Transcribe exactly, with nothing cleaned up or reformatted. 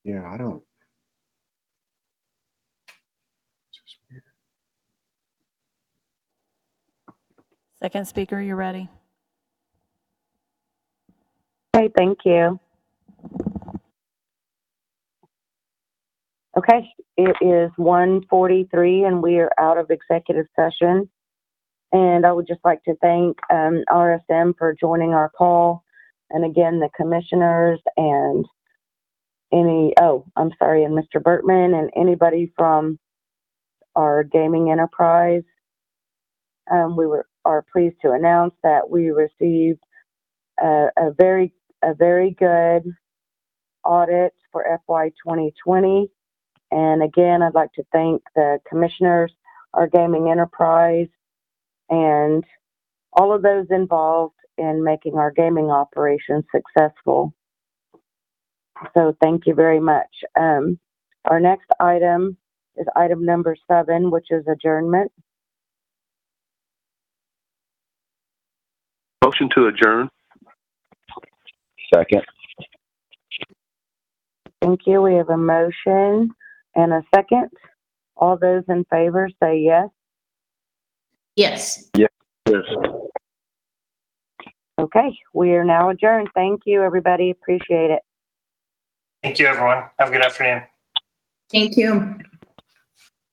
Yeah, I don't. It's just weird. Second speaker, you're ready. Okay, thank you. Okay, it is one forty-three and we are out of executive session. And I would just like to thank um, R S M for joining our call. And again, the commissioners and any, oh, I'm sorry, and Mister Bertman and anybody from our gaming enterprise. Um, we were are pleased to announce that we received a, a very a very good audit for F Y twenty twenty. And again, I'd like to thank the commissioners, our gaming enterprise, and all of those involved in making our gaming operations successful. So thank you very much. Um, our next item is item number seven, which is adjournment. Motion to adjourn. Second. Thank you. We have a motion and a second. All those in favor say yes. Yes. Yes. Okay, we are now adjourned. Thank you, everybody. Appreciate it. Thank you, everyone. Have a good afternoon. Thank you.